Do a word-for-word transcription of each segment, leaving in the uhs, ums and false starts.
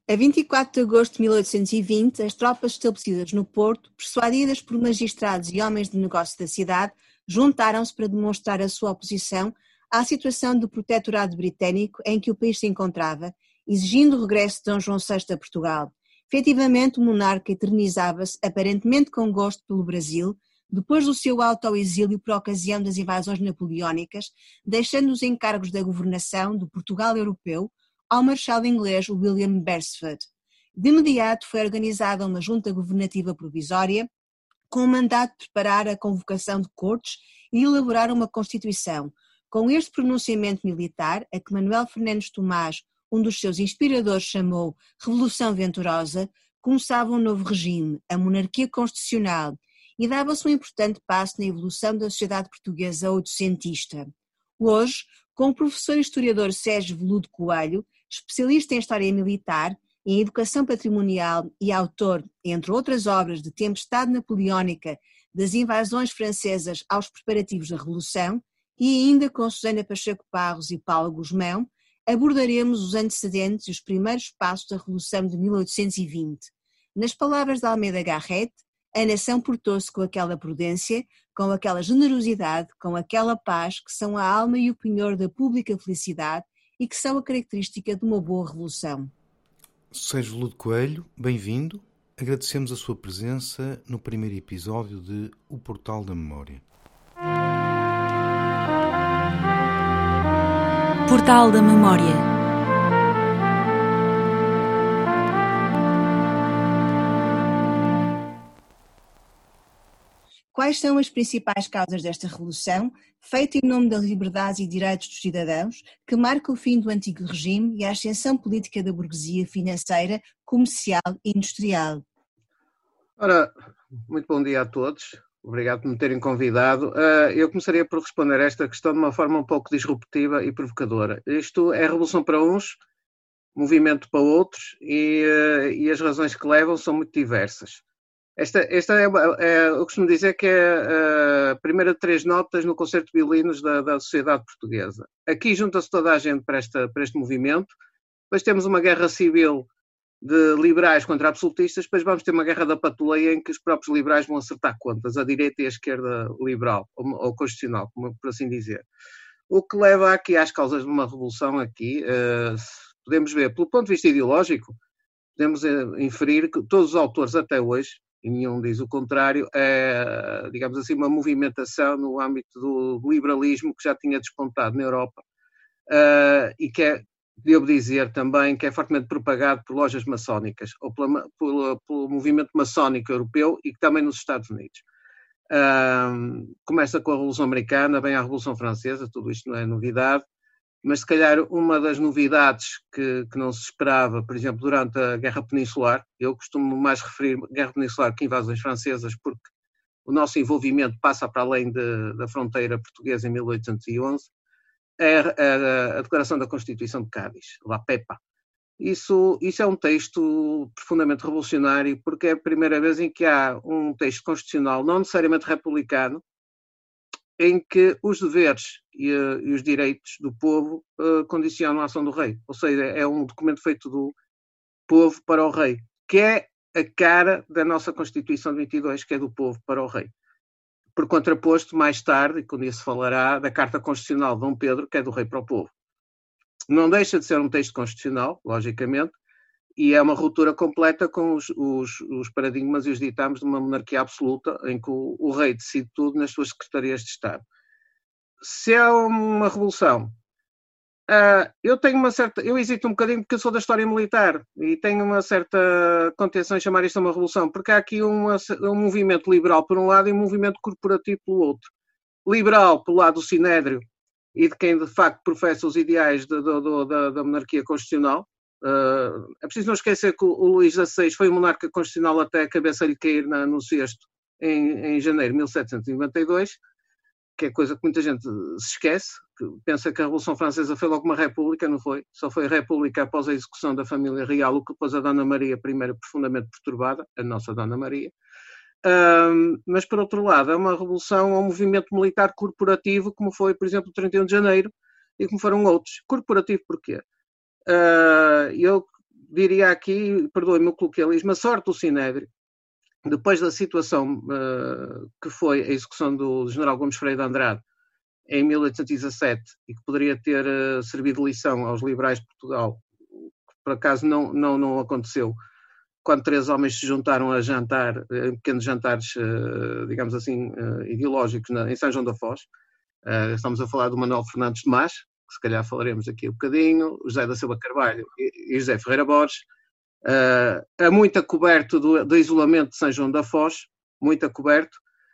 A vinte e quatro de agosto de mil oitocentos e vinte, as tropas estabelecidas no Porto, persuadidas por magistrados e homens de negócio da cidade, juntaram-se para demonstrar a sua oposição à situação do protetorado britânico em que o país se encontrava, exigindo o regresso de Dom João sexto a Portugal. Efetivamente, o monarca eternizava-se, aparentemente com gosto, pelo Brasil, depois do seu autoexílio por ocasião das invasões napoleónicas, deixando os encargos da governação do Portugal europeu ao marechal inglês William Beresford. De imediato foi organizada uma junta governativa provisória com o mandato de preparar a convocação de cortes e elaborar uma constituição. Com este pronunciamento militar, a que Manuel Fernandes Tomás, um dos seus inspiradores, chamou Revolução Venturosa, começava um novo regime, a monarquia constitucional, e dava-se um importante passo na evolução da sociedade portuguesa oitocentista. Hoje, com o professor historiador Sérgio Veludo Coelho, especialista em História Militar, em Educação Patrimonial e autor, entre outras obras, de Tempestade Napoleónica, das invasões francesas aos preparativos da Revolução, e ainda com Susana Pacheco Parros e Paulo Gusmão, abordaremos os antecedentes e os primeiros passos da Revolução de mil oitocentos e vinte. Nas palavras de Almeida Garrett, a nação portou-se com aquela prudência, com aquela generosidade, com aquela paz que são a alma e o penhor da pública felicidade e que são a característica de uma boa revolução. Sérgio Veludo Coelho, bem-vindo. Agradecemos a sua presença no primeiro episódio de O Portal da Memória. Portal da Memória. Quais são as principais causas desta revolução, feita em nome das liberdades e direitos dos cidadãos, que marca o fim do antigo regime e a ascensão política da burguesia financeira, comercial e industrial? Ora, muito bom dia a todos. Obrigado por me terem convidado. Eu começaria por responder a esta questão de uma forma um pouco disruptiva e provocadora. Isto é revolução para uns, movimento para outros, e, e as razões que levam são muito diversas. Esta, esta é, é, eu costumo dizer que é a primeira de três notas no concerto de violinos da, da sociedade portuguesa. Aqui junta-se toda a gente para, esta, para este movimento, depois temos uma guerra civil de liberais contra absolutistas, depois vamos ter uma guerra da patuleia em que os próprios liberais vão acertar contas, a direita e a esquerda liberal, ou, ou constitucional, como por assim dizer. O que leva aqui às causas de uma revolução aqui, uh, podemos ver, pelo ponto de vista ideológico, podemos uh, inferir que todos os autores até hoje, e nenhum diz o contrário, é, digamos assim, uma movimentação no âmbito do liberalismo que já tinha despontado na Europa uh, e que é, devo dizer também, que é fortemente propagado por lojas maçónicas, ou pela, pelo, pelo movimento maçónico europeu e que também nos Estados Unidos. Uh, começa com a Revolução Americana, vem a Revolução Francesa, tudo isto não é novidade, mas se calhar uma das novidades que, que não se esperava, por exemplo, durante a Guerra Peninsular, eu costumo mais referir a Guerra Peninsular que invasões francesas, porque o nosso envolvimento passa para além de, da fronteira portuguesa em mil oitocentos e onze, é a, a, a Declaração da Constituição de Cádiz, La Pepa. Isso, isso é um texto profundamente revolucionário, porque é a primeira vez em que há um texto constitucional, não necessariamente republicano, em que os deveres e, e os direitos do povo uh, condicionam a ação do rei. Ou seja, é um documento feito do povo para o rei, que é a cara da nossa Constituição de vinte e dois, que é do povo para o rei. Por contraposto, mais tarde, e quando isso se falará, da Carta Constitucional de Dom Pedro, que é do rei para o povo. Não deixa de ser um texto constitucional, logicamente, e é uma ruptura completa com os, os, os paradigmas e os ditames de uma monarquia absoluta, em que o, o rei decide tudo nas suas secretarias de Estado. Se é uma revolução, uh, eu tenho uma certa... Eu hesito um bocadinho porque eu sou da história militar e tenho uma certa contenção em chamar isto uma revolução, porque há aqui uma, um movimento liberal por um lado e um movimento corporativo pelo outro. Liberal pelo lado do Sinédrio e de quem de facto professa os ideais de, de, de, da, da monarquia constitucional. Uh, é preciso não esquecer que o, o Luís dezasseis foi o monarca constitucional até a cabeça lhe cair na, no cesto em, em janeiro de mil setecentos e noventa e dois, que é coisa que muita gente se esquece, que pensa que a Revolução Francesa foi logo uma república, não foi? Só foi república após a execução da família real, o que depois a Dona Maria I profundamente perturbada, a nossa Dona Maria. Uh, mas por outro lado, é uma revolução, é um movimento militar corporativo, como foi, por exemplo, o trinta e um de janeiro, e como foram outros. Corporativo porquê? Uh, eu diria aqui, perdoe-me o coloquialismo, a sorte do Sinédrio, depois da situação uh, que foi a execução do general Gomes Freire de Andrade em mil oitocentos e dezassete e que poderia ter uh, servido de lição aos liberais de Portugal, que por acaso não, não, não aconteceu, quando três homens se juntaram a jantar, em pequenos jantares, uh, digamos assim, uh, ideológicos na, em São João da Foz. Uh, estamos a falar do Manuel Fernandes de Mas, que se calhar falaremos aqui um bocadinho, José da Silva Carvalho e, e José Ferreira Borges. Uh, a muito coberto do, do isolamento de São João da Foz, muito coberto,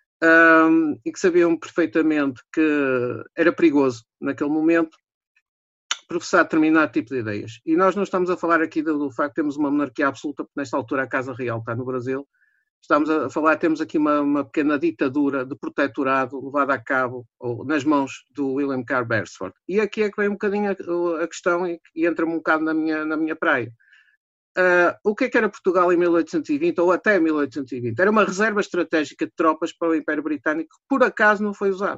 um, e que sabiam perfeitamente que era perigoso, naquele momento, professar determinado tipo de ideias. E nós não estamos a falar aqui do, do facto de termos uma monarquia absoluta, porque nesta altura a Casa Real está no Brasil. Estamos a falar, temos aqui uma, uma pequena ditadura de protetorado levada a cabo ou, nas mãos do William Carr Beresford. E aqui é que vem um bocadinho a, a questão e, e entra um bocado na minha, na minha praia. Uh, o que é que era Portugal em mil oitocentos e vinte ou até mil oitocentos e vinte? Era uma reserva estratégica de tropas para o Império Britânico que por acaso não foi usado.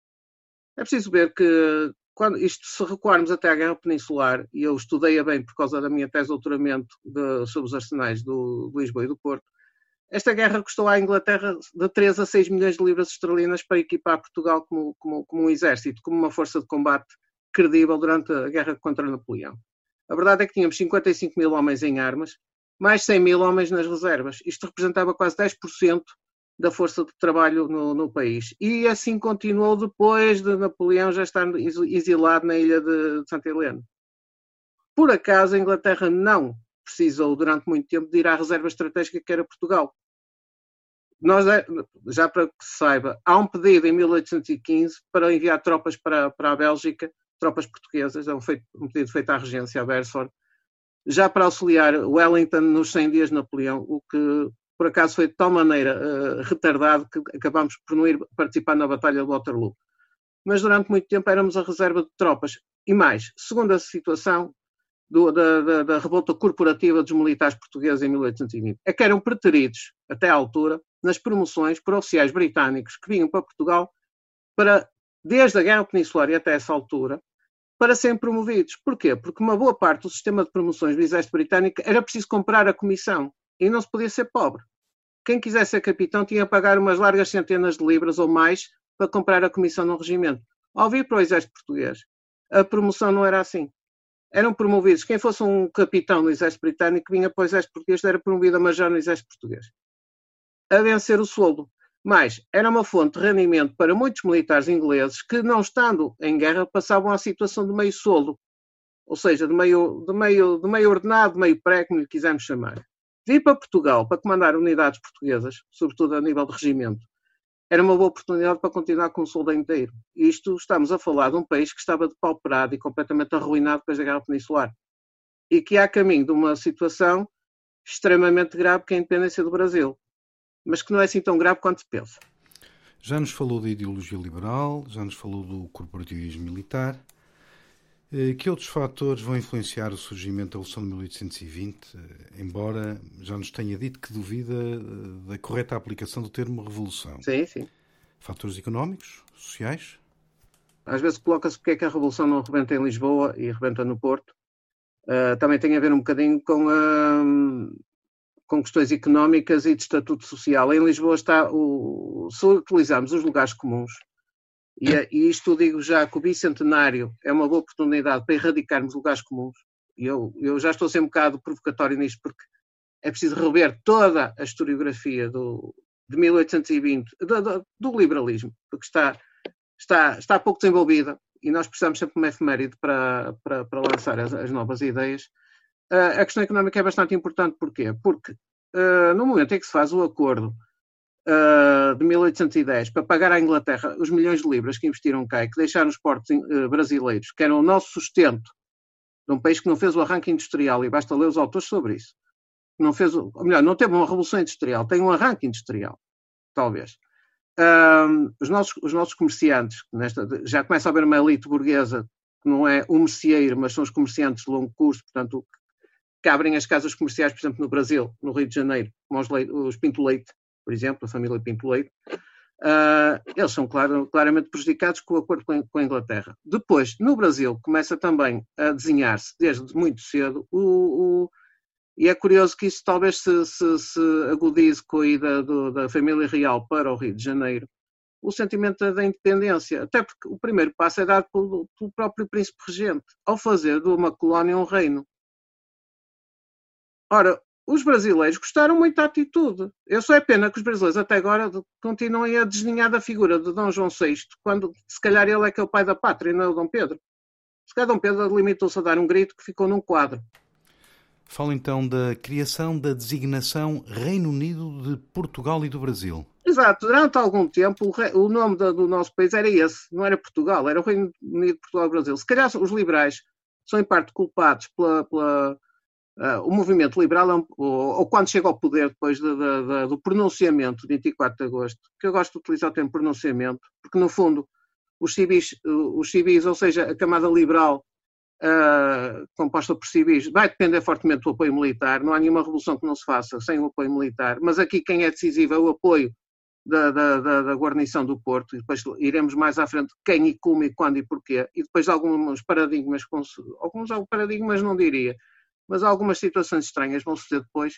É preciso ver que, quando isto, se recuarmos até à Guerra Peninsular, e eu estudei-a bem por causa da minha tese de doutoramento de, sobre os arsenais do, de Lisboa e do Porto, esta guerra custou à Inglaterra de três a seis milhões de libras esterlinas para equipar Portugal como, como, como um exército, como uma força de combate credível durante a guerra contra Napoleão. A verdade é que tínhamos cinquenta e cinco mil homens em armas, mais cem mil homens nas reservas. Isto representava quase dez por cento da força de trabalho no, no país. E assim continuou depois de Napoleão já estar exilado na ilha de Santa Helena. Por acaso, a Inglaterra não precisou, durante muito tempo, de ir à reserva estratégica que era Portugal. Nós, já para que se saiba, há um pedido em mil oitocentos e quinze para enviar tropas para, para a Bélgica, tropas portuguesas, é um, feito, um pedido feito à regência, a Beresford, já para auxiliar Wellington nos cem dias de Napoleão, o que por acaso foi de tal maneira uh, retardado que acabámos por não ir participar na Batalha de Waterloo. Mas durante muito tempo éramos a reserva de tropas. E mais, segundo a situação do, da, da, da revolta corporativa dos militares portugueses em mil oitocentos e vinte, é que eram preteridos, até à altura, nas promoções por oficiais britânicos que vinham para Portugal para, desde a Guerra Peninsular e até essa altura, para serem promovidos. Porquê? Porque uma boa parte do sistema de promoções do Exército Britânico era preciso comprar a comissão e não se podia ser pobre. Quem quisesse ser capitão tinha que pagar umas largas centenas de libras ou mais para comprar a comissão no regimento. Ao vir para o Exército Português, a promoção não era assim. Eram promovidos. Quem fosse um capitão no Exército Britânico vinha para o Exército Português, era promovido a major no Exército Português. A vencer o soldo. Mas era uma fonte de rendimento para muitos militares ingleses que, não estando em guerra, passavam à situação de meio soldo, ou seja, de meio, de meio, de meio ordenado, de meio pré, como lhe quisermos chamar. Vir para Portugal para comandar unidades portuguesas, sobretudo a nível de regimento, era uma boa oportunidade para continuar com o soldo inteiro. E isto estamos a falar de um país que estava depauperado e completamente arruinado depois da Guerra Peninsular. E que há caminho de uma situação extremamente grave que é a independência do Brasil. Mas que não é assim tão grave quanto se pensa. Já nos falou da ideologia liberal, já nos falou do corporativismo militar. Que outros fatores vão influenciar o surgimento da Revolução de mil oitocentos e vinte, embora já nos tenha dito que duvida da correta aplicação do termo revolução? Sim, sim. Fatores económicos, sociais? Às vezes coloca-se porque é que a Revolução não rebenta em Lisboa e rebenta no Porto. Uh, também tem a ver um bocadinho com a... Uh, com questões económicas e de estatuto social. Em Lisboa está, o, se utilizarmos os lugares comuns, e, e isto digo já que o bicentenário é uma boa oportunidade para erradicarmos lugares comuns, e eu, eu já estou a ser um bocado provocatório nisto, porque é preciso rever toda a historiografia do, de mil oitocentos e vinte, do, do, do liberalismo, porque está, está, está pouco desenvolvida, e nós precisamos sempre de uma efeméride para, para, para lançar as, as novas ideias. Uh, a questão económica é bastante importante. Porquê? Porque uh, no momento em que se faz o acordo uh, de mil oitocentos e dez para pagar à Inglaterra os milhões de libras que investiram cá e que deixaram os portos uh, brasileiros, que eram o nosso sustento, de um país que não fez o arranque industrial, e basta ler os autores sobre isso, não fez, ou melhor, não teve uma revolução industrial, tem um arranque industrial, talvez. Uh, os, nossos, os nossos comerciantes, nesta, já começa a haver uma elite burguesa que não é o merceeiro, mas são os comerciantes de longo curso, portanto, que abrem as casas comerciais, por exemplo, no Brasil, no Rio de Janeiro, como os, Leite, os Pinto Leite, por exemplo, a família Pinto Leite, uh, eles são claro, claramente prejudicados com o acordo com, com a Inglaterra. Depois, no Brasil, começa também a desenhar-se, desde muito cedo, o, o, E é curioso que isso talvez se, se, se agudize com a ida do, da família real para o Rio de Janeiro, o sentimento da independência, até porque o primeiro passo é dado pelo, pelo próprio príncipe regente, ao fazer de uma colónia um reino. Ora, os brasileiros gostaram muito da atitude. Eu só é pena que os brasileiros até agora continuem a desdenhar da figura de Dom João sexto, quando se calhar ele é que é o pai da pátria e não é o Dom Pedro. Se calhar Dom Pedro limitou-se a dar um grito que ficou num quadro. Fala então da criação da designação Reino Unido de Portugal e do Brasil. Exato. Durante algum tempo o, rei, o nome do, do nosso país era esse, não era Portugal, era o Reino Unido de Portugal e do Brasil. Se calhar os liberais são em parte culpados pela... pela Uh, o movimento liberal, é um, ou, ou quando chega ao poder depois de, de, de, do pronunciamento de vinte e quatro de agosto, que eu gosto de utilizar o termo pronunciamento, porque no fundo os civis, os civis ou seja, a camada liberal uh, composta por civis, vai depender fortemente do apoio militar, não há nenhuma revolução que não se faça sem o apoio militar, mas aqui quem é decisivo é o apoio da, da, da, da guarnição do Porto, e depois iremos mais à frente quem e como e quando e porquê, e depois alguns paradigmas, alguns paradigmas não diria, mas algumas situações estranhas vão suceder depois.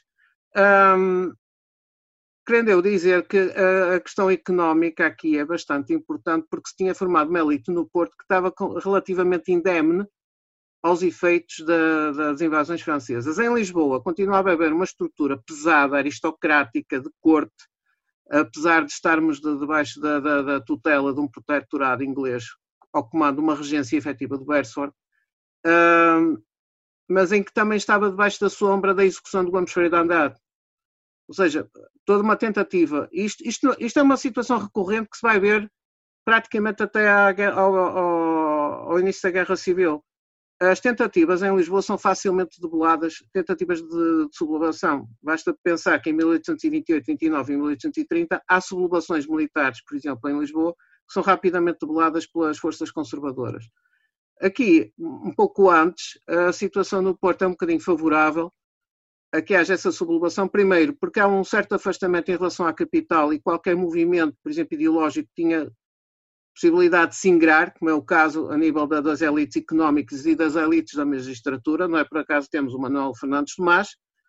Um, querendo eu dizer que a, a questão económica aqui é bastante importante, porque se tinha formado uma elite no Porto que estava relativamente indemne aos efeitos da, das invasões francesas. Em Lisboa continuava a haver uma estrutura pesada, aristocrática, de corte, apesar de estarmos de, debaixo da, da, da tutela de um protetorado inglês ao comando de uma regência efetiva de Beresford. Um, mas em que também estava debaixo da sombra da execução do Gomes Ferreira de Andrade. Ou seja, toda uma tentativa. Isto, isto, isto é uma situação recorrente que se vai ver praticamente até ao, ao, ao início da Guerra Civil. As tentativas em Lisboa são facilmente debeladas, tentativas de, de sublevação. Basta pensar que em mil oitocentos e vinte e oito, vinte e nove e mil oitocentos e trinta há sublevações militares, por exemplo, em Lisboa, que são rapidamente debeladas pelas forças conservadoras. Aqui, um pouco antes, a situação no Porto é um bocadinho favorável a que haja essa sublevação. Primeiro, porque há um certo afastamento em relação à capital e qualquer movimento, por exemplo, ideológico, tinha possibilidade de se ingrar, como é o caso a nível das elites económicas e das elites da magistratura. Não é por acaso temos o Manuel Fernandes Tomás,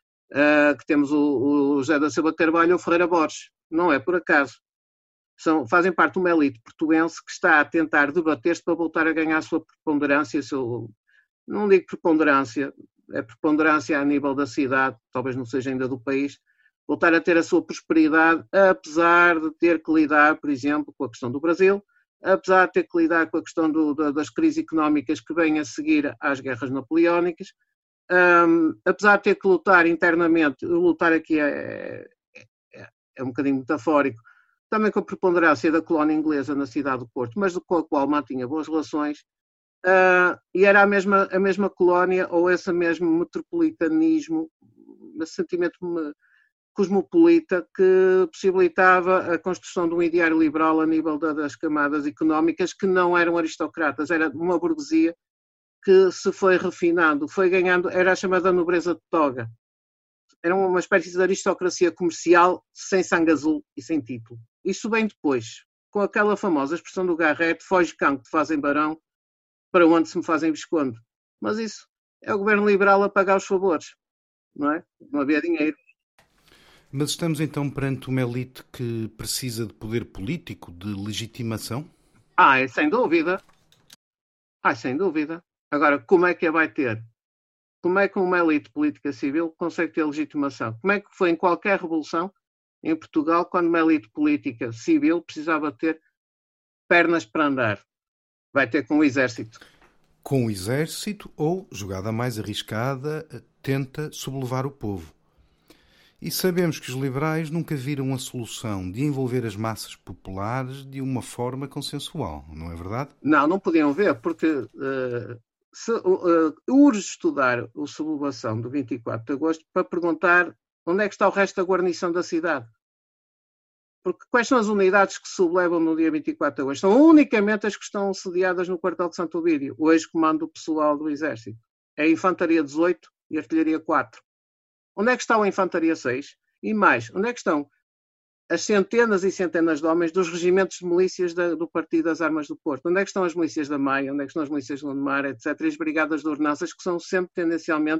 que temos o José da Silva Carvalho ou o Ferreira Borges. Não é por acaso. São, fazem parte de uma elite portuense que está a tentar debater-se para voltar a ganhar a sua preponderância, seu, não digo preponderância, é preponderância a nível da cidade, talvez não seja ainda do país, voltar a ter a sua prosperidade, apesar de ter que lidar, por exemplo, com a questão do Brasil, apesar de ter que lidar com a questão do, das crises económicas que vêm a seguir às guerras napoleónicas, um, apesar de ter que lutar internamente, lutar aqui é, é, é um bocadinho metafórico, também com a preponderância da colónia inglesa na cidade do Porto, mas com a qual mantinha boas relações, uh, e era a mesma, a mesma colónia, ou esse mesmo metropolitanismo, esse sentimento cosmopolita que possibilitava a construção de um ideário liberal a nível da, das camadas económicas que não eram aristocratas, era uma burguesia que se foi refinando, foi ganhando, era a chamada nobreza de toga. Era uma espécie de aristocracia comercial sem sangue azul e sem título. Isso vem depois, com aquela famosa expressão do Garrett, foge cão que te fazem barão, para onde se me fazem visconde. Mas isso é o governo liberal a pagar os favores, não é? Não havia dinheiro. Mas estamos então perante uma elite que precisa de poder político, de legitimação? Ah, é, sem dúvida. Ah, sem dúvida. Agora, como é que a vai ter? Como é que uma elite política civil consegue ter legitimação? Como é que foi em qualquer revolução em Portugal, quando uma elite política civil precisava ter pernas para andar? Vai ter com o exército. Com o exército ou, jogada mais arriscada, tenta sublevar o povo. E sabemos que os liberais nunca viram a solução de envolver as massas populares de uma forma consensual, não é verdade? Não, não podiam ver, porque uh, se, uh, urge estudar a sublevação do vinte e quatro de agosto para perguntar onde é que está o resto da guarnição da cidade. Porque quais são as unidades que se sublevam no dia vinte e quatro de agosto? São unicamente as que estão sediadas no quartel de Santo Ovídio, hoje comando pessoal do Exército. É a Infantaria dezoito e a Artilharia quatro. Onde é que está a Infantaria seis? E mais, onde é que estão as centenas e centenas de homens dos regimentos de milícias da, do Partido das Armas do Porto? Onde é que estão as milícias da Maia? Onde é que estão as milícias de Gondomar, etcétera? E as brigadas de ordenanças, que são sempre tendencialmente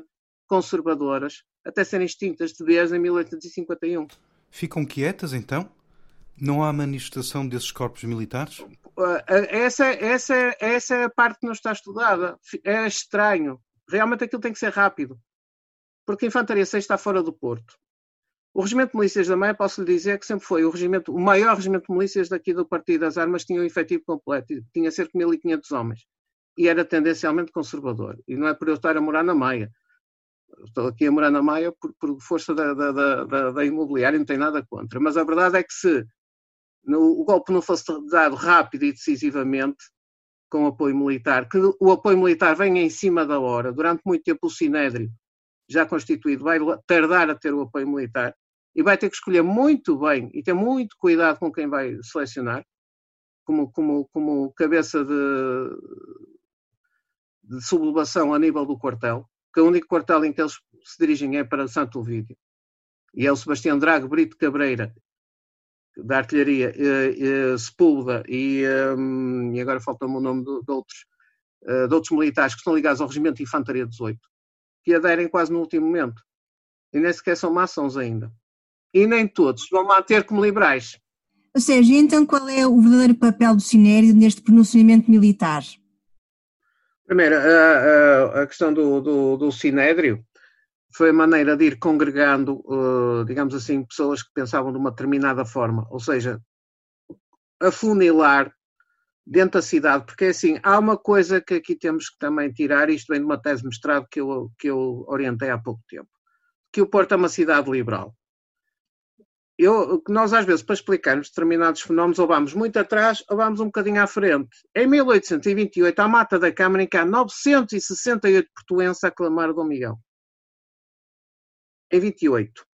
conservadoras, até serem extintas de vez em mil oitocentos e cinquenta e um. Ficam quietas, então? Não há manifestação desses corpos militares? Essa, essa, essa é a parte que não está estudada. É estranho. Realmente aquilo tem que ser rápido. Porque a Infantaria seis está fora do Porto. O Regimento de Milícias da Maia, posso lhe dizer que sempre foi o, regimento, o maior regimento de milícias daqui do Partido das Armas, tinha um efetivo completo, tinha cerca de mil e quinhentos homens. E era tendencialmente conservador. E não é por eu estar a morar na Maia. Estou aqui a morar na Maia por, por força da, da, da, da imobiliária, não tenho nada contra. Mas a verdade é que se no, o golpe não fosse dado rápido e decisivamente, com apoio militar, que o apoio militar vem em cima da hora, durante muito tempo o Sinédrio, já constituído, vai tardar a ter o apoio militar, e vai ter que escolher muito bem e ter muito cuidado com quem vai selecionar, como, como, como cabeça de, de sublevação a nível do quartel, que o único quartel em que eles se dirigem é para Santo Ovídio. E é o Sebastião Drago Brito Cabreira, da artilharia, eh, eh, Sepúlveda, e, um, e agora falta-me o nome de, de, outros, uh, de outros militares que estão ligados ao Regimento de Infantaria dezoito, que aderem quase no último momento. E nem sequer são maçons ainda. E nem todos se vão manter como liberais. Ou seja, então qual é o verdadeiro papel do Sinédrio neste pronunciamento militar? Primeiro, a, a, a questão do, do, do Sinédrio foi a maneira de ir congregando, uh, digamos assim, pessoas que pensavam de uma determinada forma. Ou seja, afunilar dentro da cidade. Porque, assim, há uma coisa que aqui temos que também tirar, isto vem de uma tese de mestrado que eu, que eu orientei há pouco tempo, que o Porto é uma cidade liberal. Eu, nós, às vezes, para explicarmos determinados fenómenos, ou vamos muito atrás, ou vamos um bocadinho à frente. Em mil oitocentos e vinte e oito, à mata da Câmara, em que há novecentos e sessenta e oito portuenses a aclamar Dom Miguel. Em vinte e oito.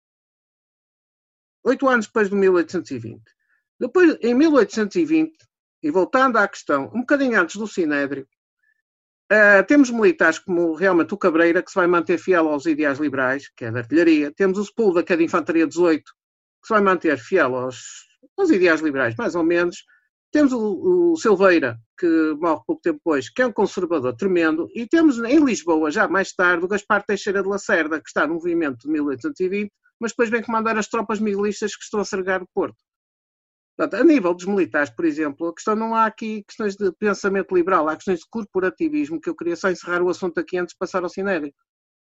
Oito anos depois de mil oitocentos e vinte. Depois, em mil oitocentos e vinte, e voltando à questão, um bocadinho antes do Sinédrio, uh, temos militares como realmente o Cabreira, que se vai manter fiel aos ideais liberais, que é da artilharia. Temos o Sepúlveda, que é de Infantaria dezoito, que se vai manter fiel aos, aos ideais liberais, mais ou menos. Temos o, o Silveira, que morre pouco tempo depois, que é um conservador tremendo. E temos em Lisboa, já mais tarde, o Gaspar Teixeira de Lacerda, que está no movimento de mil oitocentos e vinte, mas depois vem comandar as tropas miguelistas que estão a cercar o Porto. Portanto, a nível dos militares, por exemplo, a questão não há aqui questões de pensamento liberal, há questões de corporativismo, que eu queria só encerrar o assunto aqui antes de passar ao Sinédrio.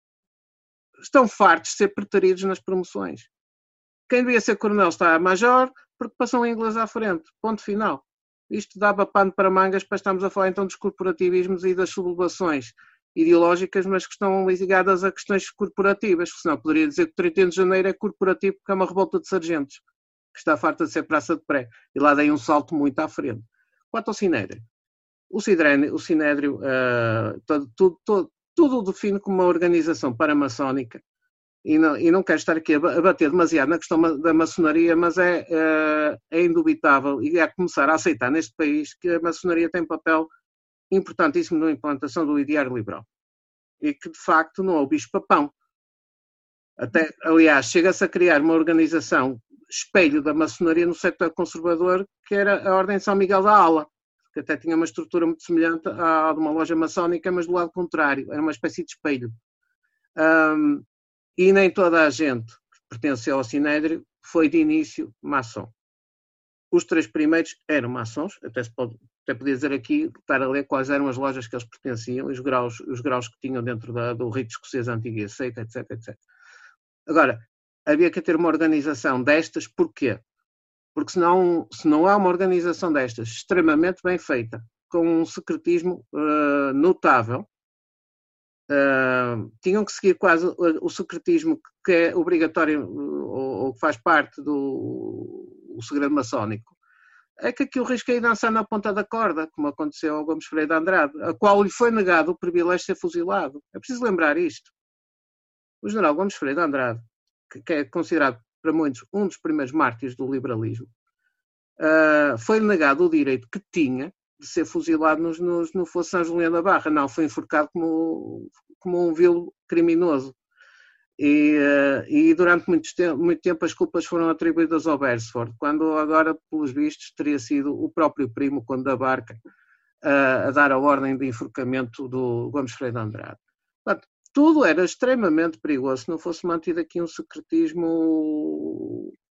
Estão fartos de ser preteridos nas promoções. Quem devia ser coronel está a major, porque passou um inglês à frente. Ponto final. Isto dava pano para mangas para estarmos a falar então dos corporativismos e das sublevações ideológicas, mas que estão ligadas a questões corporativas. Senão poderia dizer que o trinta e um de janeiro é corporativo porque é uma revolta de sargentos, que está farta de ser praça de pré. E lá dei um salto muito à frente. Quanto ao Sinédrio. O Sinédrio, o Sinédrio uh, todo, tudo, todo, tudo o define como uma organização paramaçónica. E não, e não quero estar aqui a bater demasiado na questão da maçonaria, mas é, é, é indubitável e é a começar a aceitar neste país que a maçonaria tem um papel importantíssimo na implantação do ideário liberal. E que, de facto, não é o bicho-papão. Até, aliás, chega-se a criar uma organização espelho da maçonaria no setor conservador, que era a Ordem de São Miguel da Ala, que até tinha uma estrutura muito semelhante à de uma loja maçónica, mas do lado contrário. Era uma espécie de espelho. Um, E nem toda a gente que pertenceu ao Sinédrio foi de início maçom. Os três primeiros eram maçons, até, se pode, até podia dizer aqui, estar a ler quais eram as lojas que eles pertenciam, os graus, os graus que tinham dentro da, do rito escocês antigo e aceito, etc, etcétera. Agora, havia que ter uma organização destas, porquê? Porque se não, se não há uma organização destas extremamente bem feita, com um secretismo uh, notável, Uh, tinham que seguir quase o, o secretismo que é obrigatório ou, ou que faz parte do o segredo maçónico, é que aqui o risco é ir dançar na ponta da corda, como aconteceu ao Gomes Freire de Andrade, a qual lhe foi negado o privilégio de ser fuzilado. É preciso lembrar isto. O general Gomes Freire de Andrade, que, que é considerado para muitos um dos primeiros mártires do liberalismo, uh, foi negado o direito que tinha de ser fuzilado nos, nos, no Fosso São Julião da Barra. Não, foi enforcado como, como um vil criminoso. E, uh, e durante muito tempo, muito tempo as culpas foram atribuídas ao Beresford, quando agora, pelos vistos, teria sido o próprio primo, Conde da Barca, uh, a dar a ordem de enforcamento do Gomes Freire de Andrade. Portanto, tudo era extremamente perigoso se não fosse mantido aqui um secretismo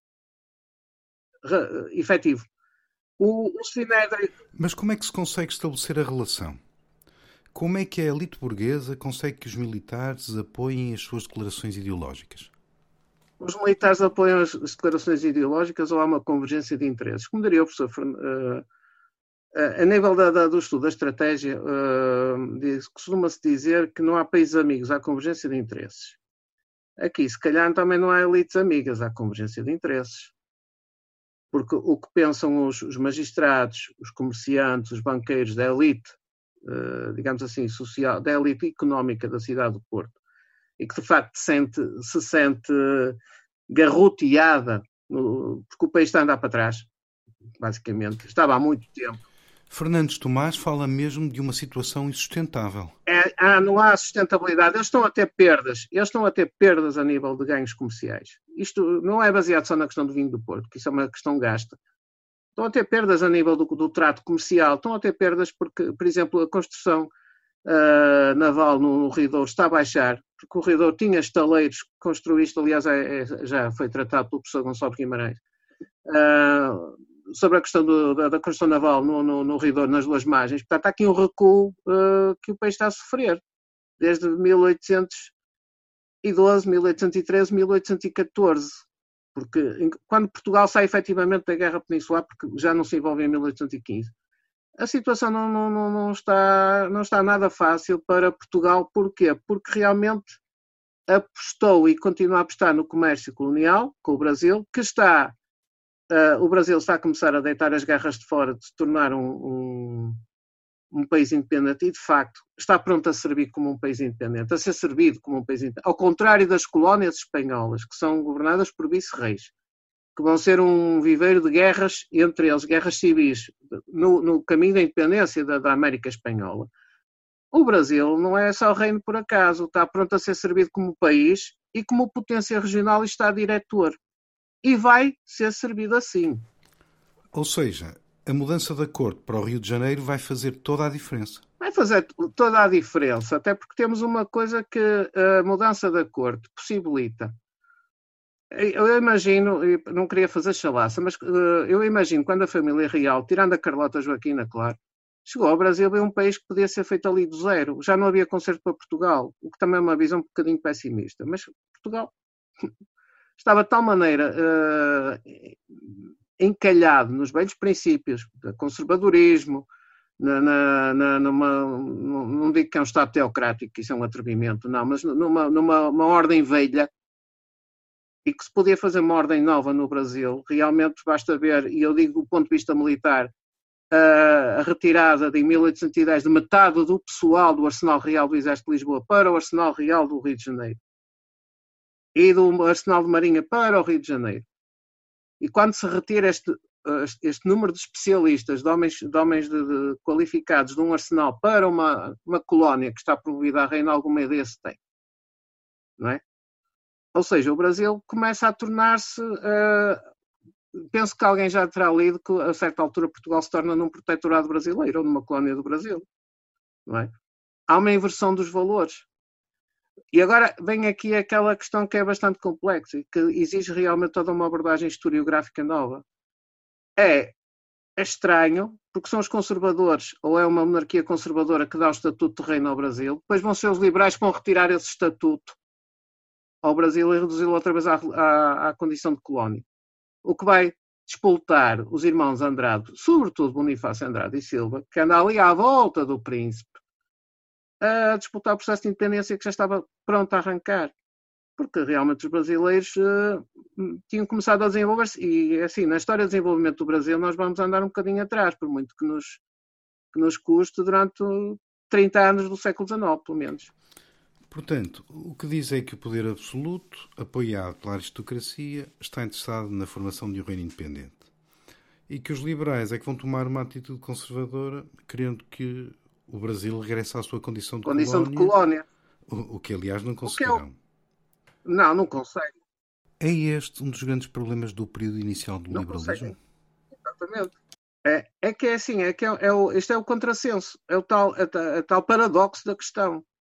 efetivo. O, o Sinédrio... Mas como é que se consegue estabelecer a relação? Como é que a elite burguesa consegue que os militares apoiem as suas declarações ideológicas? Os militares apoiam as declarações ideológicas ou há uma convergência de interesses? Como diria o professor Fernando, uh, uh, a nível da, da, do estudo da estratégia, uh, diz, costuma-se dizer que não há países amigos, há convergência de interesses. Aqui, se calhar, também não há elites amigas, há convergência de interesses. Porque o que pensam os, os magistrados, os comerciantes, os banqueiros da elite, uh, digamos assim, social, da elite económica da cidade do Porto, e que de facto sente, se sente garroteada, no, porque o país está a andar para trás, basicamente. Estava há muito tempo. Fernandes Tomás fala mesmo de uma situação insustentável. É, ah, não há sustentabilidade. Eles estão a ter perdas. Eles estão a ter perdas a nível de ganhos comerciais. Isto não é baseado só na questão do vinho do Porto, que isso é uma questão gasta. Estão a ter perdas a nível do, do trato comercial. Estão a ter perdas porque, por exemplo, a construção uh, naval no, no Rio Douro está a baixar, porque o Rio Douro tinha estaleiros, construiu isto, aliás, é, é, já foi tratado pelo professor Gonçalves Guimarães. Uh, sobre a questão do, da, da construção naval no, no, no Rio Douro, nas duas margens. Portanto, há aqui um recuo uh, que o país está a sofrer, desde mil oitocentos e doze, mil oitocentos e treze, mil oitocentos e catorze, porque quando Portugal sai efetivamente da Guerra Peninsular, porque já não se envolve em mil oitocentos e quinze, a situação não, não, não, não, está, não está nada fácil para Portugal. Porquê? Porque realmente apostou e continua a apostar no comércio colonial com o Brasil, que está... Uh, o Brasil está a começar a deitar as garras de fora de se tornar um, um, um país independente e, de facto, está pronto a servir como um país independente, a ser servido como um país independente. Ao contrário das colónias espanholas, que são governadas por vice-reis, que vão ser um viveiro de guerras, entre eles guerras civis, no, no caminho da independência da, da América Espanhola. O Brasil não é só reino por acaso, está pronto a ser servido como país e como potência regional e Estado-diretor. E vai ser servido assim. Ou seja, a mudança da corte para o Rio de Janeiro vai fazer toda a diferença. Vai fazer toda a diferença, até porque temos uma coisa que a mudança da corte possibilita. Eu imagino, não queria fazer chalaça, mas eu imagino quando a família real, tirando a Carlota Joaquina, claro, chegou ao Brasil, veio um país que podia ser feito ali do zero. Já não havia concerto para Portugal, o que também é uma visão um bocadinho pessimista. Mas Portugal... estava de tal maneira uh, encalhado nos velhos princípios do conservadorismo, na, na, na, numa, não digo que é um Estado teocrático, isso é um atrevimento, não, mas numa, numa uma ordem velha, e que se podia fazer uma ordem nova no Brasil. Realmente basta ver, e eu digo do ponto de vista militar, uh, a retirada de, em mil oitocentos e dez de metade do pessoal do Arsenal Real do Exército de Lisboa para o Arsenal Real do Rio de Janeiro. E do Arsenal de Marinha para o Rio de Janeiro. E quando se retira este, este número de especialistas, de homens, de homens de, de, qualificados de um arsenal para uma, uma colónia que está promovida a reinar, alguma ideia se tem. Não é? Ou seja, o Brasil começa a tornar-se... Uh, penso que alguém já terá lido que a certa altura Portugal se torna num protetorado brasileiro ou numa colónia do Brasil. Não é? Há uma inversão dos valores. E agora vem aqui aquela questão que é bastante complexa e que exige realmente toda uma abordagem historiográfica nova. É, é estranho, porque são os conservadores, ou é uma monarquia conservadora que dá o estatuto de reino ao Brasil, depois vão ser os liberais que vão retirar esse estatuto ao Brasil e reduzi-lo outra vez à, à, à condição de colónia. O que vai despoltar os irmãos Andrade, sobretudo Bonifácio Andrade e Silva, que anda ali à volta do príncipe, a disputar o processo de independência que já estava pronto a arrancar. Porque realmente os brasileiros uh, tinham começado a desenvolver-se. E assim, na história de desenvolvimento do Brasil, nós vamos andar um bocadinho atrás, por muito que nos, que nos custe durante trinta anos do século dezenove, pelo menos. Portanto, o que diz é que o poder absoluto, apoiado pela aristocracia, está interessado na formação de um reino independente. E que os liberais é que vão tomar uma atitude conservadora, querendo que o Brasil regressa à sua condição de condição colónia. De colónia. O, o que, aliás, não conseguirão. Eu... Não, não consegue. É este um dos grandes problemas do período inicial do não liberalismo? Consegue. Exatamente. É, é que é assim, é que é, é o, este é o contrassenso, é o tal, é, é, é tal paradoxo da questão.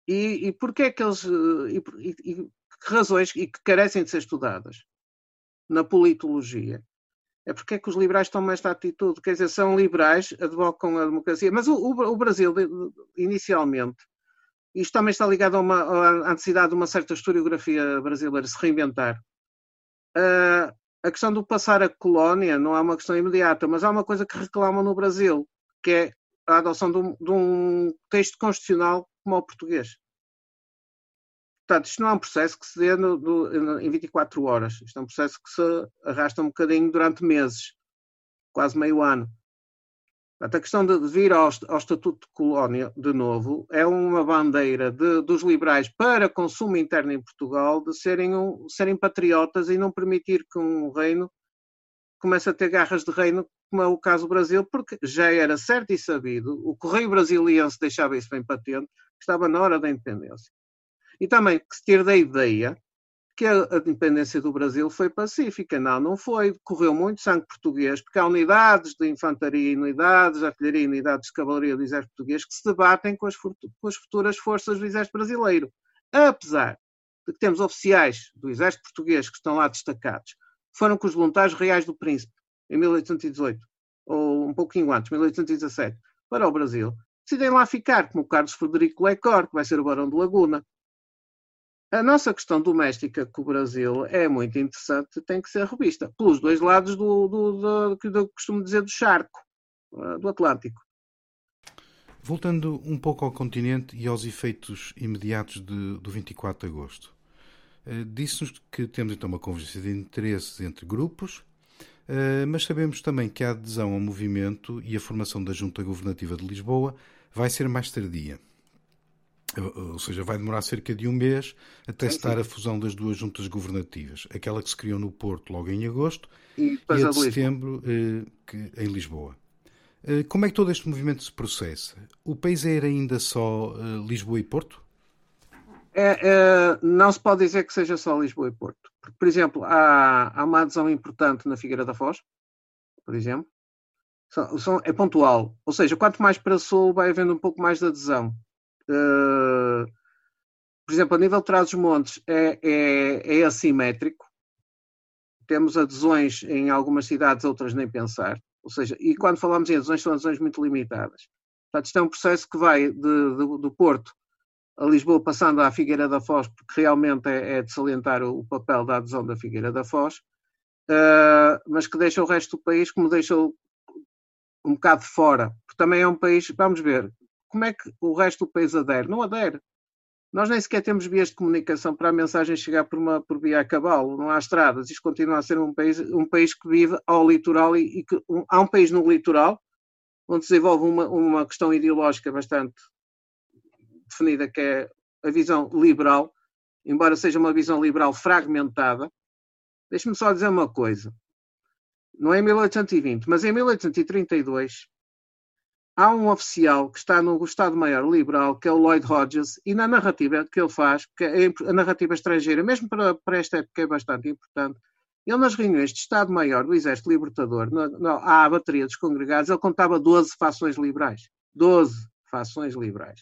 E, e porquê é que eles... E, e, e que razões e que carecem de ser estudadas na politologia? É porque é que os liberais tomam esta atitude? Quer dizer, são liberais, advocam a democracia. Mas o, o, o Brasil, inicialmente, isto também está ligado a uma, à necessidade de uma certa historiografia brasileira se reinventar. Uh, a questão do passar a colónia não é uma questão imediata, mas há uma coisa que reclamam no Brasil, que é a adoção de um, de um texto constitucional como o português. Portanto, isto não é um processo que se dê no, no, em vinte e quatro horas. Isto é um processo que se arrasta um bocadinho durante meses, quase meio ano. Portanto, a questão de vir ao, ao Estatuto de Colónia, de novo, é uma bandeira de, dos liberais para consumo interno em Portugal de serem, um, serem patriotas e não permitir que um reino comece a ter garras de reino, como é o caso do Brasil, porque já era certo e sabido, o Correio Brasiliense deixava isso bem patente, que estava na hora da independência. E também que se tire da ideia que a, a independência do Brasil foi pacífica. Não, não foi. Correu muito sangue português, porque há unidades de infantaria e unidades de artilharia e unidades de cavalaria do exército português que se debatem com as, com as futuras forças do exército brasileiro. Apesar de que temos oficiais do exército português que estão lá destacados, foram com os voluntários reais do Príncipe, em mil oitocentos e dezoito, ou um pouquinho antes, mil oitocentos e dezassete, para o Brasil, decidem lá ficar, como o Carlos Frederico Lecor, que vai ser o Barão de Laguna. A nossa questão doméstica com o Brasil é muito interessante, tem que ser revista, pelos dois lados do, do, do, do, do costumo dizer, do charco, do Atlântico. Voltando um pouco ao continente e aos efeitos imediatos de, do vinte e quatro de agosto. Uh, disse-nos que temos então uma convergência de interesses entre grupos, uh, mas sabemos também que a adesão ao movimento e a formação da Junta Governativa de Lisboa vai ser mais tardia. Ou seja, vai demorar cerca de um mês até se dar a fusão das duas juntas governativas. Aquela que se criou no Porto logo em agosto e, e a de setembro eh, que, em Lisboa. Eh, como é que todo este movimento se processa? O país era ainda só eh, Lisboa e Porto? É, é, não se pode dizer que seja só Lisboa e Porto. Porque, por exemplo, há, há uma adesão importante na Figueira da Foz, por exemplo. São, são, é pontual. Ou seja, quanto mais para sul vai havendo um pouco mais de adesão. Uh, por exemplo, a nível de Trás-os-Montes é, é, é assimétrico. Temos adesões em algumas cidades, outras nem pensar. Ou seja, e quando falamos em adesões, são adesões muito limitadas. Portanto, isto é um processo que vai de, de, do Porto a Lisboa, passando à Figueira da Foz, porque realmente é, é de salientar o, o papel da adesão da Figueira da Foz, uh, mas que deixa o resto do país como deixa um bocado de fora. Porque também é um país, vamos ver, como é que o resto do país adere? Não adere. Nós nem sequer temos vias de comunicação para a mensagem chegar por, uma, por via a cavalo. Não há estradas. Isto continua a ser um país, um país que vive ao litoral e, e que um, há um país no litoral onde se desenvolve uma, uma questão ideológica bastante definida, que é a visão liberal, embora seja uma visão liberal fragmentada. Deixe-me só dizer uma coisa. Não é em mil oitocentos e vinte, mas em mil oitocentos e trinta e dois há um oficial que está no Estado-Maior Liberal, que é o Lloyd Hodges, e na narrativa que ele faz, que é a narrativa estrangeira, mesmo para, para esta época é bastante importante, ele nas reuniões de Estado-Maior do Exército Libertador, na, na, à bateria dos congregados, ele contava doze fações liberais. doze fações liberais.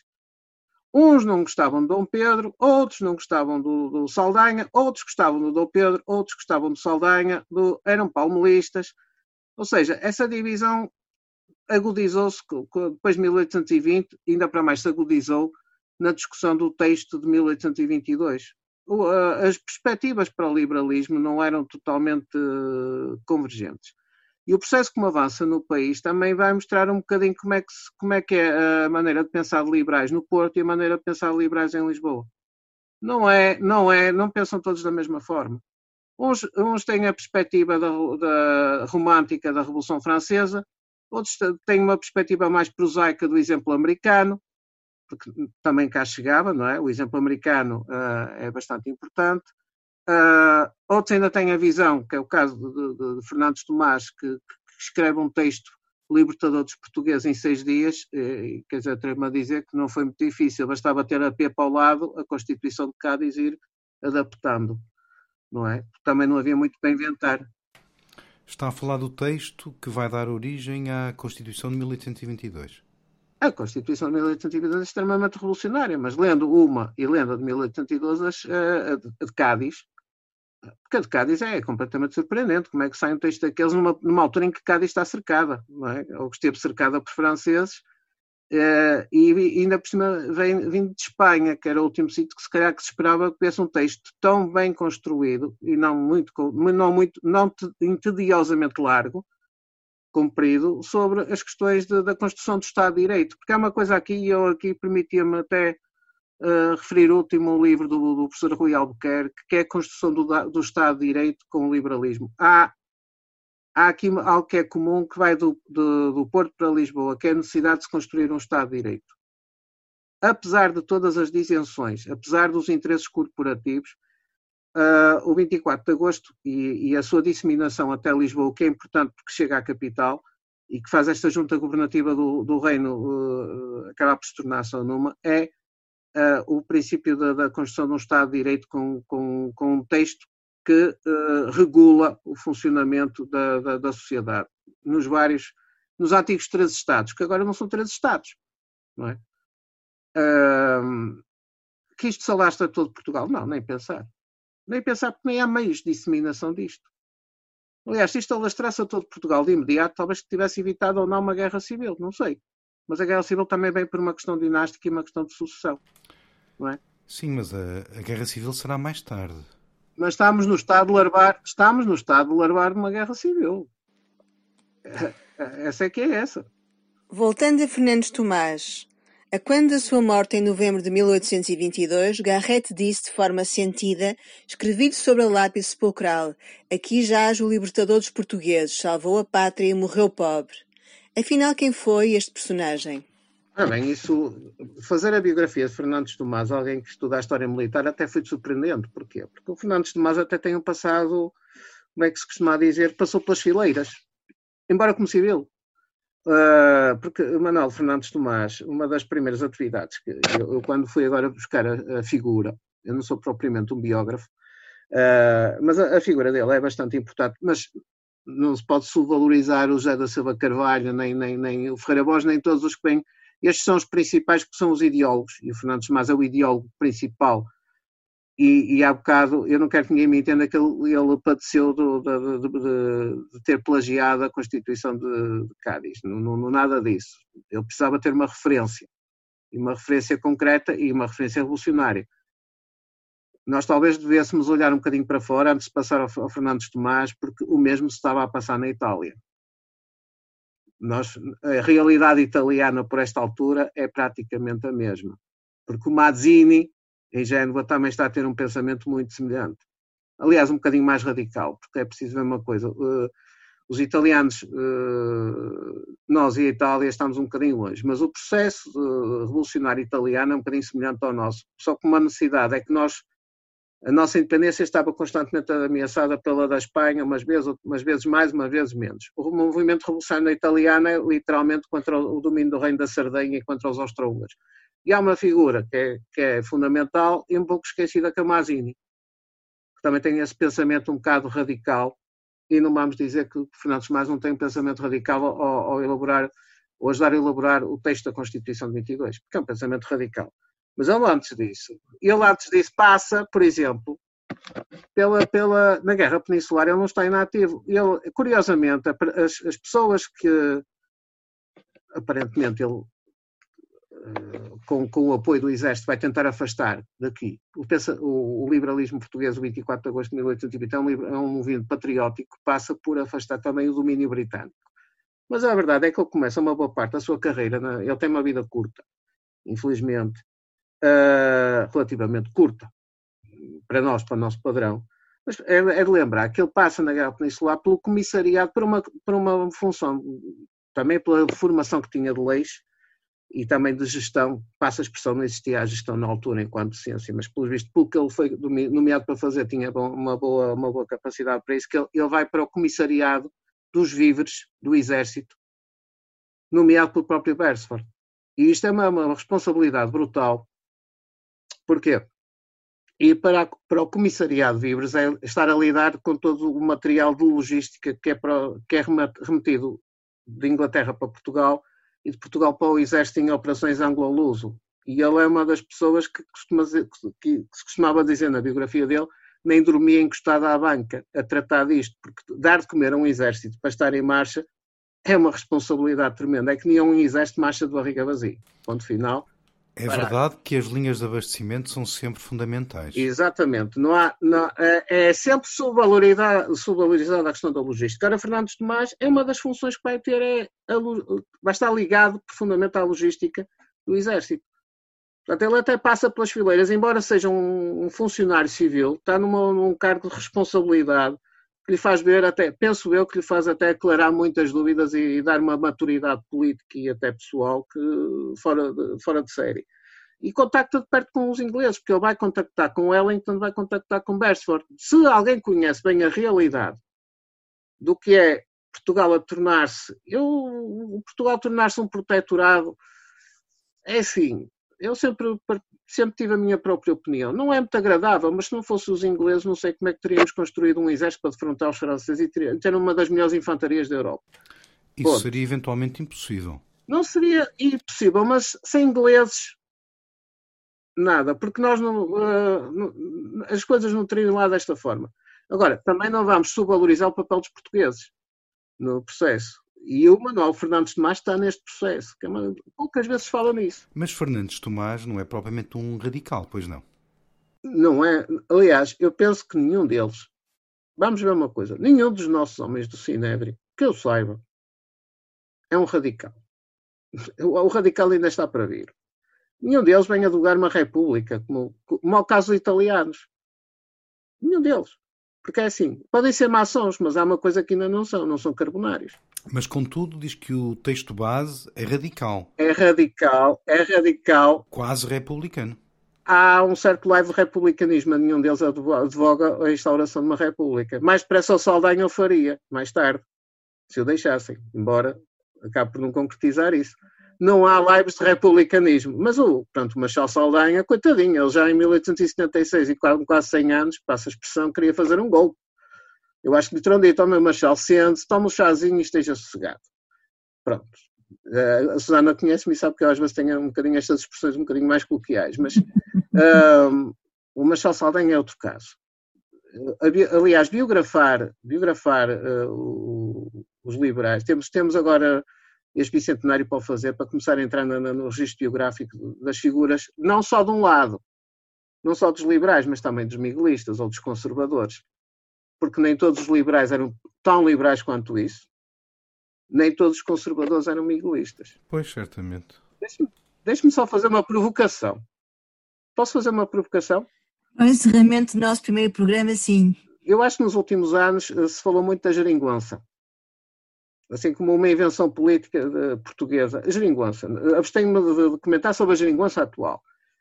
Uns não gostavam de Dom Pedro, outros não gostavam do, do Saldanha, outros gostavam do Dom Pedro, outros gostavam do Saldanha, do, eram palmelistas. Ou seja, essa divisão agudizou-se, depois de mil oitocentos e vinte, ainda para mais se agudizou na discussão do texto de mil oitocentos e vinte e dois. As perspectivas para o liberalismo não eram totalmente convergentes. E o processo como avança no país também vai mostrar um bocadinho como é que, como é, que é a maneira de pensar de liberais no Porto e a maneira de pensar de liberais em Lisboa. Não é, não é, não pensam todos da mesma forma. Uns, uns têm a perspectiva da, da romântica da Revolução Francesa, outros têm uma perspectiva mais prosaica do exemplo americano, porque também cá chegava, não é? O exemplo americano uh, é bastante importante. Uh, outros ainda têm a visão, que é o caso de, de, de Fernandes Tomás, que, que escreve um texto libertador dos portugueses em seis dias, e, quer dizer, atrevo-me a dizer que não foi muito difícil, bastava ter a Pepa ao lado, a Constituição de Cádiz, e ir adaptando, não é? Também não havia muito para inventar. Está a falar do texto que vai dar origem à Constituição de mil oitocentos e vinte e dois. A Constituição de mil oitocentos e vinte e dois é extremamente revolucionária, mas lendo uma e lendo a de mil oitocentos e doze, a de Cádiz, porque a de Cádiz é completamente surpreendente. Como é que sai um texto daqueles numa, numa altura em que Cádiz está cercada, não é? Ou que esteve cercada por franceses, uh, e, e ainda por cima vem vindo de Espanha, que era o último sítio que se calhar que se esperava que tivesse um texto tão bem construído e não muito, não muito, não entediosamente largo, comprido, sobre as questões de, da construção do Estado de Direito. Porque há uma coisa aqui, e eu aqui permitia-me até Uh, referir o último livro do, do professor Rui Albuquerque, que é a construção do, do Estado de Direito com o liberalismo. Há, há aqui algo que é comum, que vai do, do, do Porto para Lisboa, que é a necessidade de se construir um Estado de Direito. Apesar de todas as disenções, apesar dos interesses corporativos, uh, o vinte e quatro de agosto e, e a sua disseminação até Lisboa, que é importante porque chega à capital e que faz esta junta governativa do, do reino uh, acabar por se tornar só numa, é Uh, o princípio da, da construção de um Estado de Direito com, com, com um texto que uh, regula o funcionamento da, da, da sociedade nos vários, nos antigos três Estados, que agora não são três Estados, não é? Uh, que isto se alastra todo Portugal? Não, nem pensar. Nem pensar, porque nem há meios de disseminação disto. Aliás, se isto alastrasse a todo Portugal de imediato, talvez que tivesse evitado ou não uma guerra civil, não sei. Mas a guerra civil também vem por uma questão dinástica e uma questão de sucessão, não é? Sim, mas a, a guerra civil será mais tarde. Mas estamos no estado de larvar, estamos no estado de larvar uma guerra civil. Essa é que é essa. Voltando a Fernandes Tomás, a quando da sua morte em novembro de mil oitocentos e vinte e dois, Garrett disse de forma sentida, escrevido sobre a lápis sepulcral: aqui jaz o libertador dos portugueses, salvou a pátria e morreu pobre. Afinal, quem foi este personagem? Ah, bem, isso, fazer a biografia de Fernandes Tomás, alguém que estuda a história militar, até foi surpreendente. Porquê? Porque o Fernandes Tomás até tem um passado, como é que se costuma dizer, passou pelas fileiras, embora como civil. Uh, porque Manuel Fernandes Tomás, uma das primeiras atividades, que eu, eu quando fui agora buscar a, a figura, eu não sou propriamente um biógrafo, uh, mas a, a figura dele é bastante importante, mas não se pode subvalorizar o José da Silva Carvalho, nem, nem, nem o Ferreira Bosch, nem todos os que vêm. Estes são os principais, que são os ideólogos, e o Fernandes Tomás é o ideólogo principal. E, e há bocado, eu não quero que ninguém me entenda que ele, ele padeceu do, de, de, de, de ter plagiado a Constituição de, de Cádiz. Não, não, nada disso. Ele precisava ter uma referência, e uma referência concreta e uma referência revolucionária. Nós talvez devêssemos olhar um bocadinho para fora antes de passar ao, ao Fernandes Tomás, porque o mesmo se estava a passar na Itália. Nós, a realidade italiana por esta altura é praticamente a mesma, porque o Mazzini, em Génova, também está a ter um pensamento muito semelhante. Aliás, um bocadinho mais radical, porque é preciso ver uma coisa. Uh, os italianos, uh, nós e a Itália estamos um bocadinho longe, mas o processo uh, revolucionário italiano é um bocadinho semelhante ao nosso. Só que uma necessidade é que nós, a nossa independência estava constantemente ameaçada pela da Espanha, umas vezes, umas vezes mais, umas vezes menos. O movimento revolucionário italiano é literalmente contra o domínio do Reino da Sardenha e contra os austro-húngaros. E há uma figura que é, que é fundamental e um pouco esquecida, que é o Mazzini, que também tem esse pensamento um bocado radical, e não vamos dizer que o Fernandes Tomás não tem um pensamento radical ao, ao elaborar, ou ajudar a elaborar o texto da Constituição de vinte e dois, porque é um pensamento radical. Mas ele antes disso, ele antes disso passa, por exemplo, pela, pela, na Guerra Peninsular, ele não está inativo. Ele, curiosamente, as, as pessoas que, aparentemente, ele, com, com o apoio do Exército, vai tentar afastar daqui. O, o, o liberalismo português, o vinte e quatro de agosto de mil oitocentos e vinte, é um, é um movimento patriótico que passa por afastar também o domínio britânico. Mas a verdade é que ele começa uma boa parte da sua carreira, na, ele tem uma vida curta, infelizmente, Uh, relativamente curta, para nós, para o nosso padrão, mas é, é de lembrar que ele passa na Guerra Peninsular pelo comissariado, por uma, por uma função, também pela formação que tinha de leis e também de gestão. Passa a expressão, não existia a gestão na altura enquanto ciência, mas pelo visto, pelo que ele foi nomeado para fazer, tinha uma boa, uma boa capacidade para isso, que ele, ele vai para o comissariado dos víveres do Exército, nomeado pelo próprio Beresford. E isto é uma, uma responsabilidade brutal. Porquê? E para, para o Comissariado de Víveres é estar a lidar com todo o material de logística que é, para, que é remetido de Inglaterra para Portugal e de Portugal para o Exército em operações anglo-luso. E ele é uma das pessoas que, costuma, que, que se costumava dizer na biografia dele, nem dormia encostado à banca a tratar disto, porque dar de comer a um exército para estar em marcha é uma responsabilidade tremenda. É que nenhum exército marcha de barriga vazia. Ponto final. É verdade que as linhas de abastecimento são sempre fundamentais. Exatamente. Não há, não, é, é sempre subvalorizada, subvalorizada a questão da logística. Ora, Fernandes Tomás é uma das funções que vai ter, é a, vai estar ligado profundamente à logística do Exército. Portanto, ele até passa pelas fileiras, embora seja um, um funcionário civil, está numa, num cargo de responsabilidade que lhe faz ver, até, penso eu, que lhe faz até aclarar muitas dúvidas e, e dar uma maturidade política e até pessoal que, fora, de, fora de série. E contacta de perto com os ingleses, porque ele vai contactar com Wellington, vai contactar com Beresford. Se alguém conhece bem a realidade do que é Portugal a tornar-se, eu, Portugal a tornar-se um protetorado, é assim, eu sempre, sempre tive a minha própria opinião. Não é muito agradável, mas se não fossem os ingleses, não sei como é que teríamos construído um exército para defrontar os franceses e ter, ter uma das melhores infantarias da Europa. Isso Bom, seria eventualmente impossível. Não seria impossível, mas sem ingleses, nada, porque nós não, uh, não, as coisas não teriam lá desta forma. Agora, também não vamos subvalorizar o papel dos portugueses no processo. E o Manuel Fernandes Tomás está neste processo, que é uma, poucas vezes fala nisso. Mas Fernandes Tomás não é propriamente um radical, pois não? Não é. Aliás, eu penso que nenhum deles, vamos ver uma coisa, nenhum dos nossos homens do Sinédrio, que eu saiba, é um radical. O radical ainda está para vir. Nenhum deles vem adular uma república, como, como é o caso dos italianos. Nenhum deles. Porque é assim, podem ser maçons, mas há uma coisa que ainda não são, não são carbonários. Mas, contudo, diz que o texto base é radical. É radical, é radical. Quase republicano. Há um certo leve de republicanismo, nenhum deles advoga a instauração de uma república. Mais depressa ao Saldanha eu faria, mais tarde, se o deixassem, embora acabe por não concretizar isso. Não há lives de republicanismo, mas o, pronto, o Marechal Saldanha, coitadinho, ele já em mil oitocentos e setenta e seis e quase, quase cem anos, passa a expressão, queria fazer um golpe. Eu acho que lhe terão dito ao meu Marechal, sente-se, toma um chazinho e esteja sossegado. Pronto. A Susana conhece-me e sabe que eu às vezes tenho um bocadinho estas expressões um bocadinho mais coloquiais, mas um, o Marechal Saldanha é outro caso. Aliás, biografar, biografar uh, os liberais, temos, temos agora este bicentenário para o fazer, para começar a entrar na, na, no registro biográfico das figuras, não só de um lado, não só dos liberais, mas também dos miguelistas ou dos conservadores. Porque nem todos os liberais eram tão liberais quanto isso, nem todos os conservadores eram miguelistas. Pois, certamente. Deixe-me, deixe-me só fazer uma provocação. Posso fazer uma provocação? No encerramento do nosso primeiro programa, sim. Eu acho que nos últimos anos se falou muito da geringonça. Assim como uma invenção política portuguesa. A geringonça. Abstenho-me de comentar sobre a geringonça atual.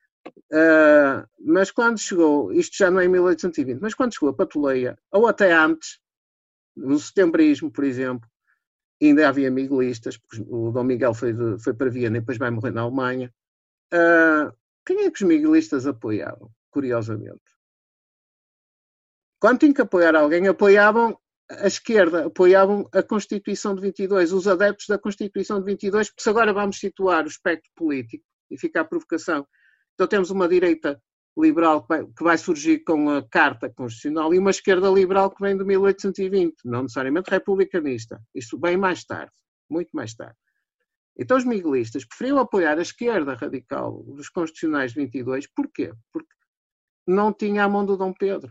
Uh, mas quando chegou, isto já não é em mil oitocentos e vinte, mas quando chegou a Patuleia, ou até antes, no setembrismo, por exemplo, ainda havia miguelistas, porque o Dom Miguel foi, de, foi para Viena e depois vai morrer na Alemanha. Uh, quem é que os miguelistas apoiavam, curiosamente? Quando tinham que apoiar alguém, apoiavam a esquerda, apoiavam a Constituição de vinte e dois, os adeptos da Constituição de vinte e dois, porque se agora vamos situar o espectro político e fica a provocação. Então temos uma direita liberal que vai, que vai surgir com a Carta Constitucional e uma esquerda liberal que vem de mil oitocentos e vinte, não necessariamente republicanista. Isso bem mais tarde, muito mais tarde. Então os miguelistas preferiam apoiar a esquerda radical dos constitucionais de vinte e dois. Porquê? Porque não tinha a mão do Dom Pedro.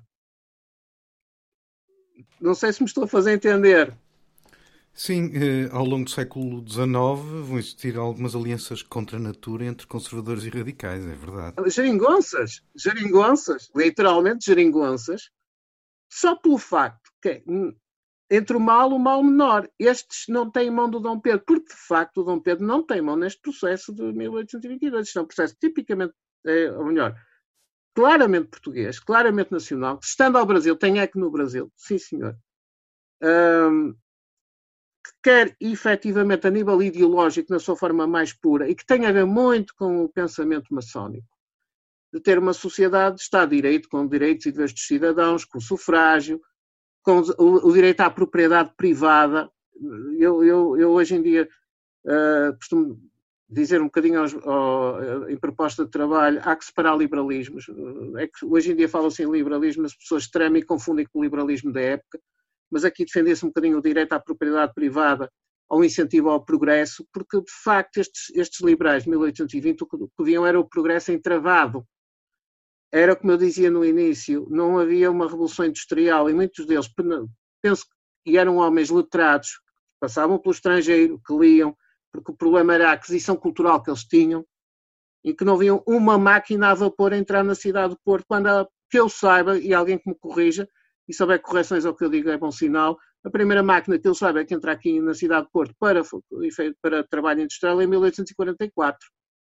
Não sei se me estou a fazer entender. Sim, ao longo do século dezenove vão existir algumas alianças contra a natura entre conservadores e radicais, é verdade. Geringonças, geringonças, literalmente geringonças, só pelo facto que entre o mal e o mal menor, estes não têm mão do Dom Pedro, porque de facto o Dom Pedro não tem mão neste processo de mil oitocentos e vinte e dois. Isto é um processo tipicamente, é, ou melhor, claramente português, claramente nacional. Estando ao Brasil, tem é que no Brasil, sim senhor. Um, que quer efetivamente a nível ideológico na sua forma mais pura e que tem a ver muito com o pensamento maçónico, de ter uma sociedade de Estado de Direito, com direitos e deveres dos cidadãos, com o sufrágio, com o, o direito à propriedade privada. Eu, eu, eu hoje em dia Uh, costumo dizer um bocadinho aos, ao, em proposta de trabalho, há que separar liberalismos. É que hoje em dia fala-se em liberalismo, as pessoas tremem e confundem com o liberalismo da época, mas aqui defende-se um bocadinho o direito à propriedade privada, ao incentivo ao progresso, porque de facto estes, estes liberais de mil oitocentos e vinte o que viam era o progresso entravado. Era, como eu dizia no início, não havia uma revolução industrial e muitos deles, penso que eram homens letrados, que passavam pelo estrangeiro, que liam, porque o problema era a aquisição cultural que eles tinham e que não viam uma máquina a vapor entrar na cidade do Porto, quando a, que eu saiba, e alguém que me corrija, e se houver correções ao que eu digo é bom sinal, a primeira máquina que eu saiba é que entra aqui na cidade de Porto para, para trabalho industrial é em mil oitocentos e quarenta e quatro.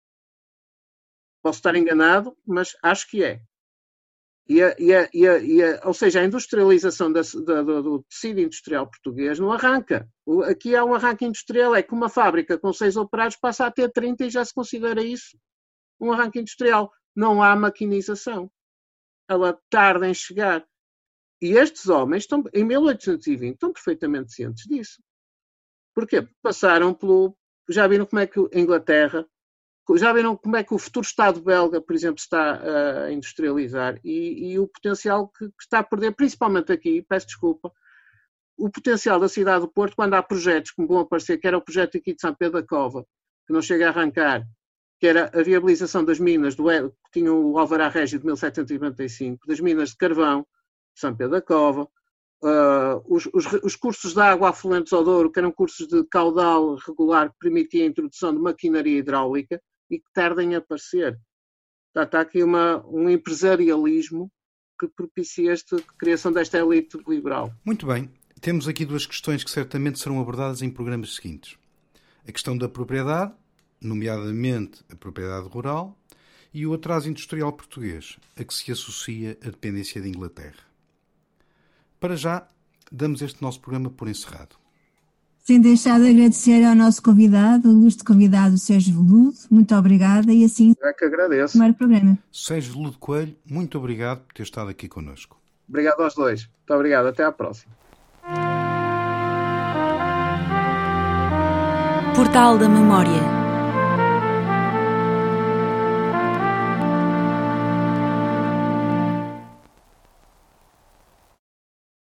Posso estar enganado, mas acho que é. E a, e a, e a, e a, ou seja, a industrialização da, da, do, do tecido industrial português não arranca. O, aqui há um arranque industrial, é que uma fábrica com seis operários passa a ter trinta e já se considera isso um arranque industrial. Não há maquinização. Ela tarda em chegar. E estes homens, estão, em mil oitocentos e vinte, estão perfeitamente cientes disso. Porquê? Porque passaram pelo... Já viram como é que a Inglaterra... Já viram como é que o futuro Estado belga, por exemplo, está a industrializar e, e o potencial que, que está a perder, principalmente aqui, peço desculpa, o potencial da cidade do Porto, quando há projetos como vão aparecer, que era o projeto aqui de São Pedro da Cova, que não chega a arrancar, que era a viabilização das minas, do, que tinham o Alvará Régio de mil setecentos e noventa e cinco, das minas de carvão, de São Pedro da Cova, uh, os, os, os cursos de água afluentes ao Douro, que eram cursos de caudal regular que permitia a introdução de maquinaria hidráulica, e que tardem a aparecer. Está, está aqui uma, um empresarialismo que propicia esta, a criação desta elite liberal. Muito bem. Temos aqui duas questões que certamente serão abordadas em programas seguintes. A questão da propriedade, nomeadamente a propriedade rural, e o atraso industrial português, a que se associa a dependência da Inglaterra. Para já, damos este nosso programa por encerrado. Sem deixar de agradecer ao nosso convidado, o ilustre convidado Sérgio Veludo. Muito obrigada e assim... É que agradeço. Primeiro programa. Sérgio Veludo Coelho, muito obrigado por ter estado aqui connosco. Obrigado aos dois. Muito obrigado. Até à próxima. Portal da Memória.